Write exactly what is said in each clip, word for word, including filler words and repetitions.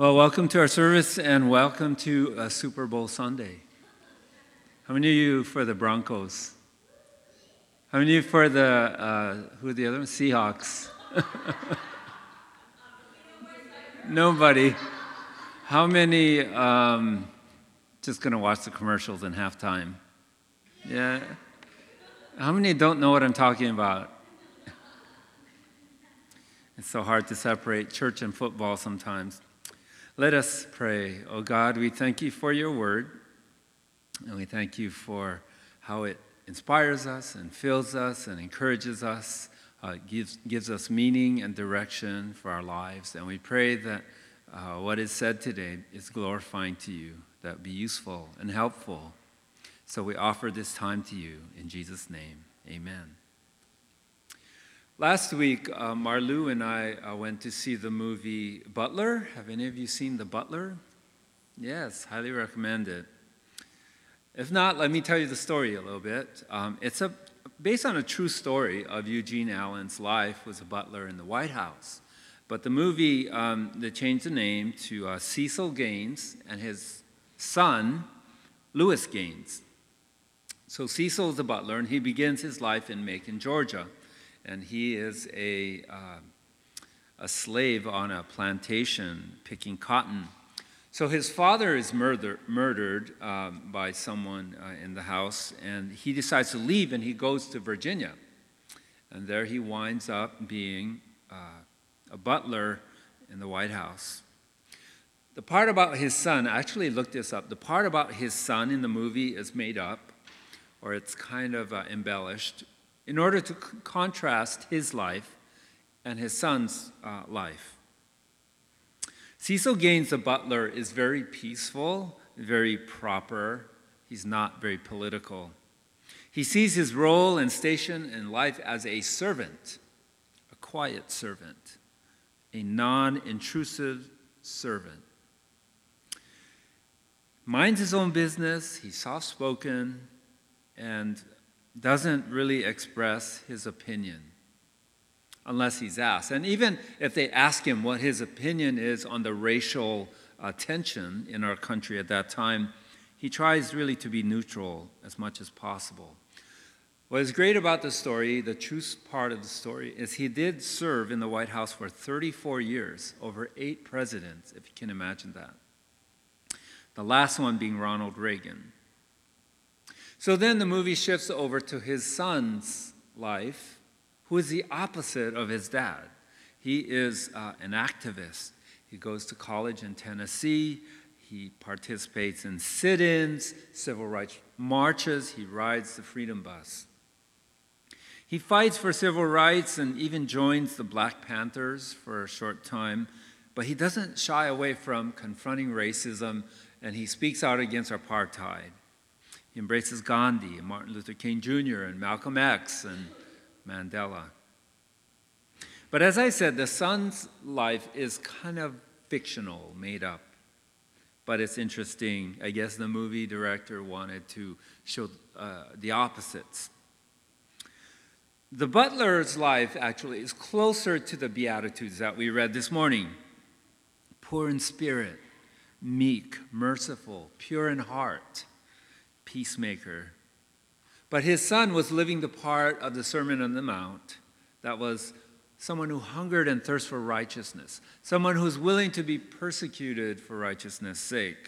Well, welcome to our service and welcome to a Super Bowl Sunday. How many of you for the Broncos? How many of you for the, uh, who are the other ones? Seahawks. Nobody. How many um, just going to watch the commercials in halftime? Yeah. How many don't know what I'm talking about? It's so hard to separate church and football sometimes. Let us pray. Oh God, we thank you for your word, and we thank you for how it inspires us and fills us and encourages us, uh, gives, gives us meaning and direction for our lives. And we pray that uh, what is said today is glorifying to you, that be useful and helpful. So we offer this time to you in Jesus' name. Amen. Last week, uh, Marlou and I uh, went to see the movie Butler. Have any of you seen The Butler? Yes, highly recommend it. If not, let me tell you the story a little bit. Um, it's a, based on a true story of Eugene Allen's life as a butler in the White House. But the movie, um, they changed the name to uh, Cecil Gaines and his son, Louis Gaines. So Cecil is a butler, and he begins his life in Macon, Georgia. And he is a, uh, a slave on a plantation picking cotton. So his father is murder, murdered um, by someone uh, in the house, and he decides to leave, and he goes to Virginia. And there he winds up being uh, a butler in the White House. The part about his son, I actually looked this up, the part about his son in the movie is made up, or it's kind of uh, embellished, in order to c- contrast his life and his son's uh, life. Cecil Gaines, the butler, is very peaceful, very proper. He's not very political. He sees his role and station in life as a servant, a quiet servant, a non-intrusive servant. Minds his own business, he's soft-spoken, and doesn't really express his opinion unless he's asked. And even if they ask him what his opinion is on the racial uh, tension in our country at that time, he tries really to be neutral as much as possible. What is great about the story, the true part of the story, is he did serve in the White House for thirty-four years, over eight presidents, if you can imagine that. The last one being Ronald Reagan. So then the movie shifts over to his son's life, who is the opposite of his dad. He is uh, an activist. He goes to college in Tennessee. He participates in sit-ins, civil rights marches. He rides the Freedom Bus. He fights for civil rights and even joins the Black Panthers for a short time, but he doesn't shy away from confronting racism, and he speaks out against apartheid. He embraces Gandhi and Martin Luther King Junior and Malcolm X and Mandela. But as I said, the son's life is kind of fictional, made up. But it's interesting. I guess the movie director wanted to show uh, the opposites. The butler's life actually is closer to the Beatitudes that we read this morning. Poor in spirit, meek, merciful, pure in heart, peacemaker. But his son was living the part of the Sermon on the Mount that was someone who hungered and thirsted for righteousness, someone who's willing to be persecuted for righteousness' sake.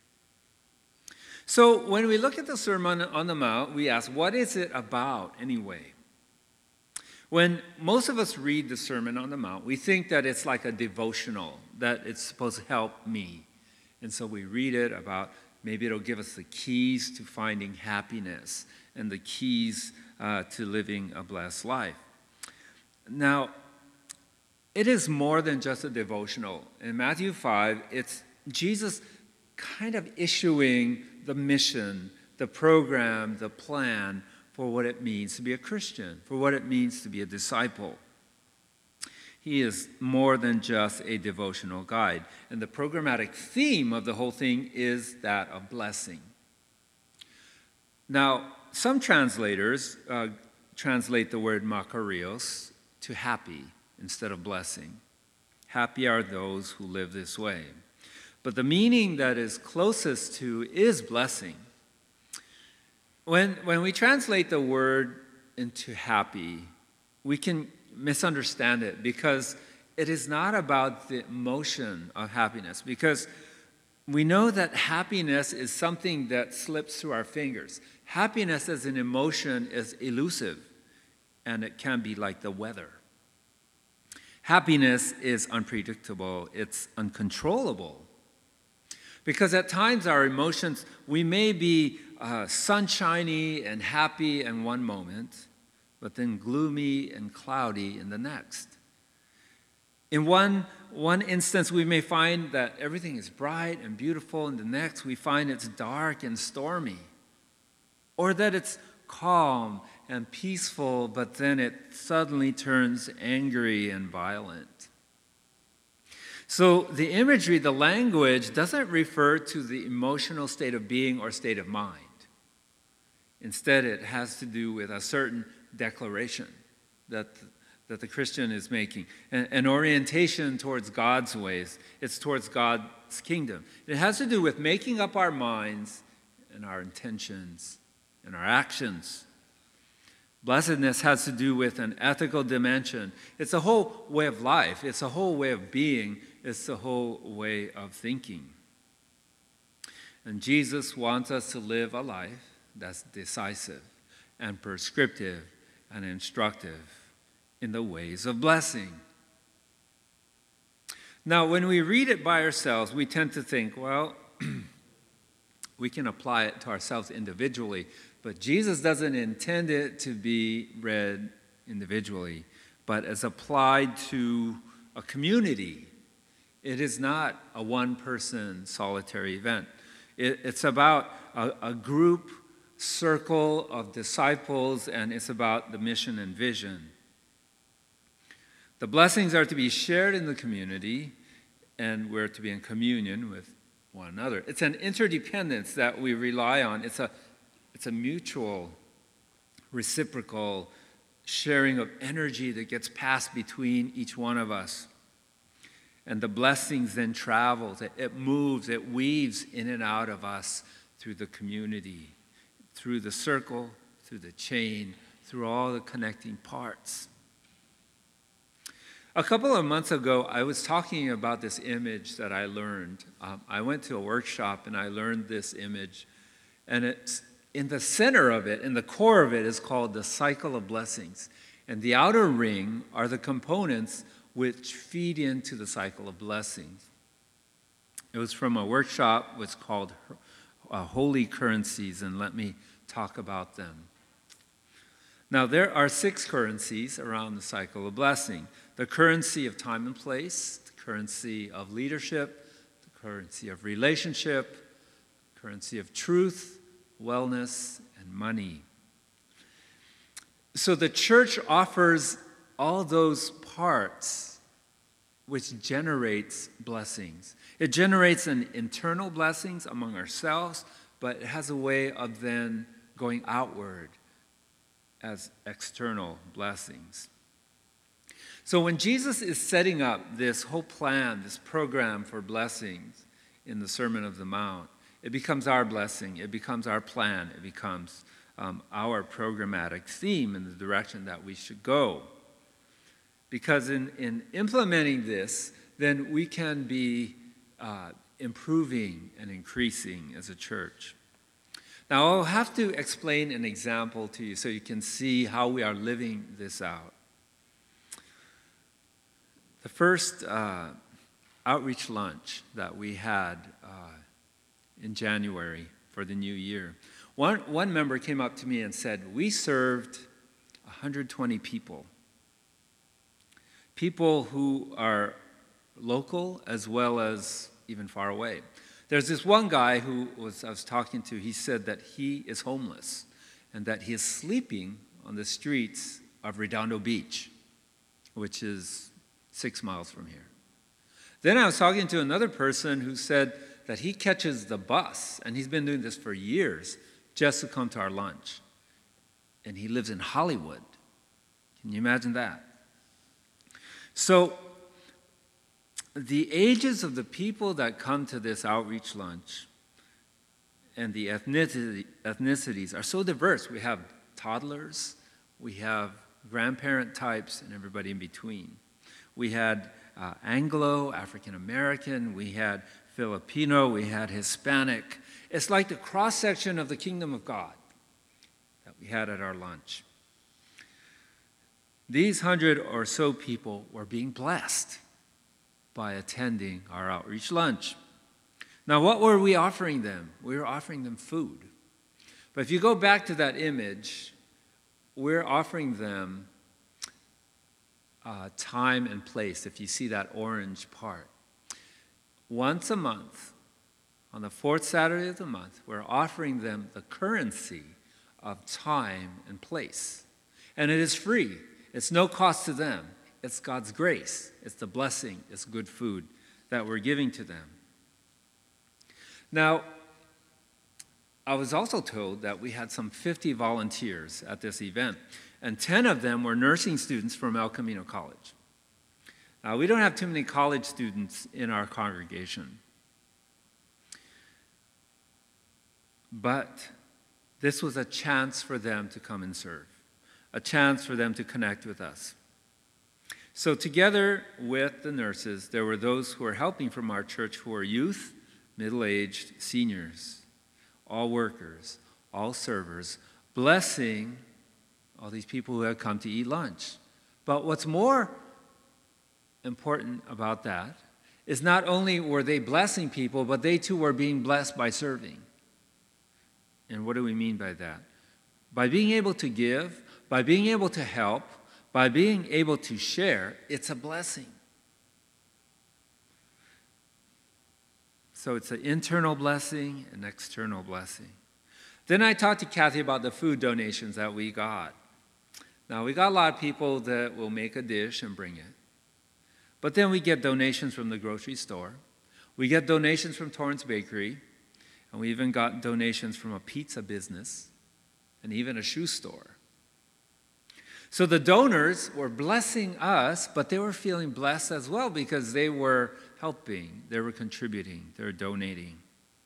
So when we look at the Sermon on the Mount, we ask, what is it about anyway? When most of us read the Sermon on the Mount, we think that it's like a devotional, that it's supposed to help me. And so we read it about maybe it'll give us the keys to finding happiness and the keys uh, to living a blessed life. Now, it is more than just a devotional. In Matthew five, it's Jesus kind of issuing the mission, the program, the plan for what it means to be a Christian, for what it means to be a disciple. He is more than just a devotional guide. And the programmatic theme of the whole thing is that of blessing. Now, some translators uh, translate the word makarios to happy instead of blessing. Happy are those who live this way. but the meaning that is closest to is blessing. When, when we translate the word into happy, we can misunderstand it because it is not about the emotion of happiness, because we know that happiness is something that slips through our fingers. Happiness as an emotion is elusive, and it can be like the weather. Happiness is unpredictable. It's uncontrollable. Because at times our emotions, we may be uh, sunshiny and happy in one moment, but then gloomy and cloudy in the next. In one, one instance, we may find that everything is bright and beautiful, and the next we find it's dark and stormy. Or that it's calm and peaceful, but then it suddenly turns angry and violent. So the imagery, the language, doesn't refer to the emotional state of being or state of mind. Instead, it has to do with a certain declaration that, that the Christian is making, an, an orientation towards God's ways. It's towards God's kingdom. It has to do with making up our minds and our intentions and our actions. Blessedness has to do with an ethical dimension. It's a whole way of life. It's a whole way of being. It's a whole way of thinking. And Jesus wants us to live a life that's decisive and prescriptive and instructive in the ways of blessing. Now, when we read it by ourselves, we tend to think, well, we can apply it to ourselves individually, but Jesus doesn't intend it to be read individually, but as applied to a community. It is not a one-person solitary event. It, it's about a, a group circle of disciples, and it's about the mission and vision. The blessings are to be shared in the community, and we're to be in communion with one another. It's an interdependence that we rely on. It's a, it's a mutual, reciprocal sharing of energy that gets passed between each one of us. And the blessings then travels. It, it moves, it weaves in and out of us through the community, through the circle, through the chain, through all the connecting parts. A couple of months ago, I was talking about this image that I learned. Um, I went to a workshop and I learned this image. And it's in the center of it, in the core of it, is called the cycle of blessings. And the outer ring are the components which feed into the cycle of blessings. It was from a workshop which was called uh, Holy Currencies, and let me talk about them. Now, there are six currencies around the cycle of blessing. The currency of time and place, the currency of leadership, the currency of relationship, the currency of truth, wellness, and money. So the church offers all those parts which generates blessings. It generates an internal blessings among ourselves, but it has a way of then going outward as external blessings. So when Jesus is setting up this whole plan, this program for blessings in the Sermon on the Mount, it becomes our blessing, it becomes our plan, it becomes um, our programmatic theme in the direction that we should go. Because in, in implementing this, then we can be uh, improving and increasing as a church. Now, I'll have to explain an example to you so you can see how we are living this out. The first uh, outreach lunch that we had uh, in January for the new year, one, one member came up to me and said, we served one hundred twenty people. People who are local as well as even far away. There's this one guy who was I was talking to, he said that he is homeless and that he is sleeping on the streets of Redondo Beach, which is six miles from here. Then I was talking to another person who said that he catches the bus, and he's been doing this for years, just to come to our lunch. And he lives in Hollywood. Can you imagine that? So the ages of the people that come to this outreach lunch and the ethnicity, ethnicities are so diverse. We have toddlers, we have grandparent types, and everybody in between. We had uh, Anglo, African American, we had Filipino, we had Hispanic. It's like the cross-section of the kingdom of God that we had at our lunch. These hundred or so people were being blessed by attending our outreach lunch. Now, what were we offering them? We were offering them food. But if you go back to that image, we're offering them uh, time and place, if you see that orange part. Once a month, on the fourth Saturday of the month, we're offering them the currency of time and place. And it is free. It's no cost to them. It's God's grace. It's the blessing. It's good food that we're giving to them. Now, I was also told that we had some fifty volunteers at this event, and ten of them were nursing students from El Camino College. Now, we don't have too many college students in our congregation, but this was a chance for them to come and serve, a chance for them to connect with us. So together with the nurses, there were those who were helping from our church who were youth, middle-aged, seniors, all workers, all servers, blessing all these people who had come to eat lunch. But what's more important about that is not only were they blessing people, but they too were being blessed by serving. And what do we mean by that? By being able to give, by being able to help, by being able to share, it's a blessing. So it's an internal blessing, an external blessing. Then I talked to Kathy about the food donations that we got. Now, we got a lot of people that will make a dish and bring it. But then we get donations from the grocery store. We get donations from Torrance Bakery. And we even got donations from a pizza business and even a shoe store. So the donors were blessing us, but they were feeling blessed as well because they were helping, they were contributing, they were donating.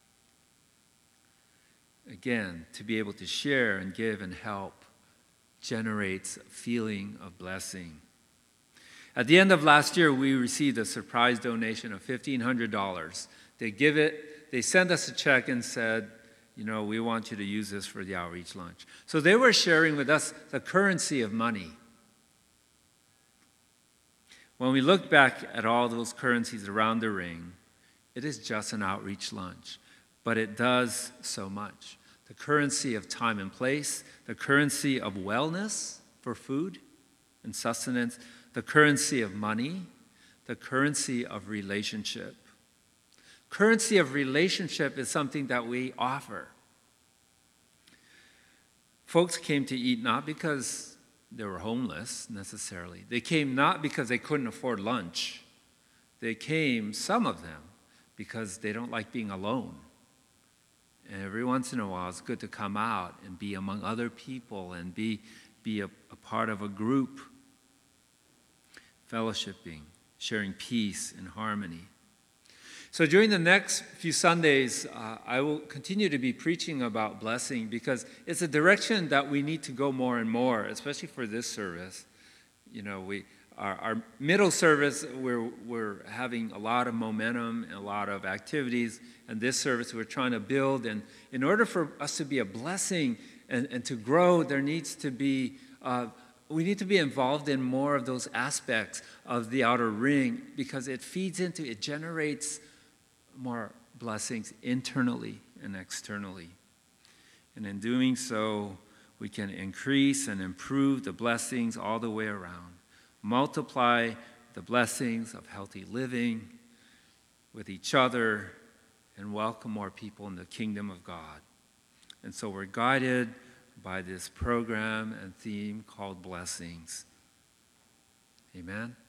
Again, to be able to share and give and help generates a feeling of blessing. At the end of last year, we received a surprise donation of fifteen hundred dollars. They give it, they sent us a check and said, you know, we want you to use this for the outreach lunch. So they were sharing with us the currency of money. When we look back at all those currencies around the ring, it is just an outreach lunch, but it does so much. The currency of time and place, the currency of wellness for food and sustenance, the currency of money, the currency of relationship. Currency of relationship is something that we offer. Folks came to eat not because they were homeless necessarily. They came not because they couldn't afford lunch. They came, some of them, because they don't like being alone. And every once in a while, it's good to come out and be among other people and be, be a, a part of a group, fellowshipping, sharing peace and harmony. So during the next few Sundays, uh, I will continue to be preaching about blessing because it's a direction that we need to go more and more, especially for this service. You know, we our, our middle service, we're, we're having a lot of momentum and a lot of activities, and this service we're trying to build. And in order for us to be a blessing and, and to grow, there needs to be, uh, we need to be involved in more of those aspects of the outer ring because it feeds into, it generates more blessings internally and externally. And in doing so, we can increase and improve the blessings all the way around. Multiply the blessings of healthy living with each other and welcome more people in the kingdom of God. And so we're guided by this program and theme called Blessings. Amen.